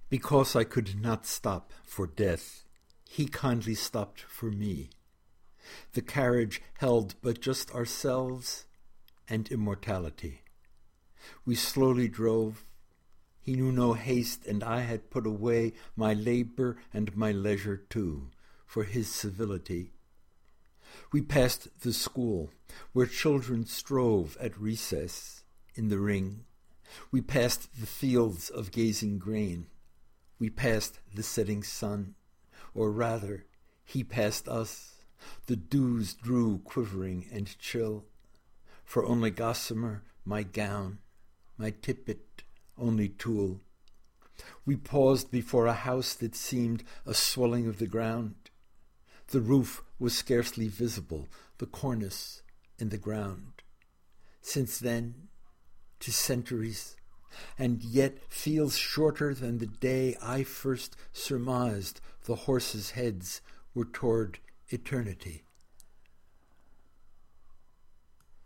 Because I could not stop for death, he kindly stopped for me. The carriage held but just ourselves and immortality. We slowly drove. He knew no haste, and I had put away my labor and my leisure too, for his civility. We passed the school, where children strove at recess in the ring. We passed the fields of gazing grain. We passed the setting sun, or rather, he passed us. The dews drew quivering and chill. For only gossamer, my gown, my tippet, only tulle. We paused before a house that seemed a swelling of the ground. The roof was scarcely visible, the cornice in the ground. Since then, 'tis centuries, and yet feels shorter than the day I first surmised the horses' heads were toward eternity.